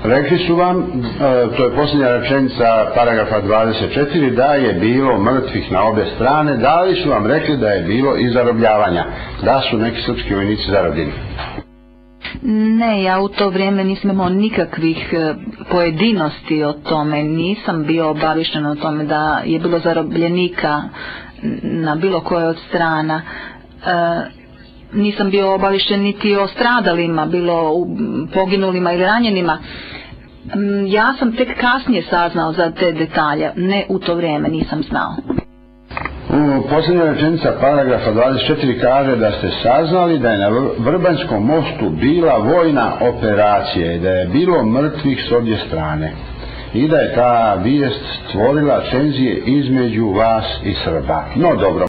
Rekli su vam, to je posljednja rečenica paragrafa 24, da je bilo mrtvih na obje strane. Da li su vam rekli da je bilo i zarobljavanja, da su neki srpski vojnici zarobljeni? Ne, ja u to vrijeme nisam imao nikakvih pojedinosti o tome, nisam bio obavišten o tome da je bilo zarobljenika na bilo koje od strana. Nisam bio obavišten niti o stradalima, bilo poginulima ili ranjenima. Ja sam tek kasnije saznao za te detalje, ne u to vrijeme nisam znao. Posljednja rečenica paragrafa 24 kaže da ste saznali da je na Vrbanskom mostu bila vojna operacija i da je bilo mrtvih s obje strane i da je ta vijest stvorila tenzije između vas i Srba. No dobro.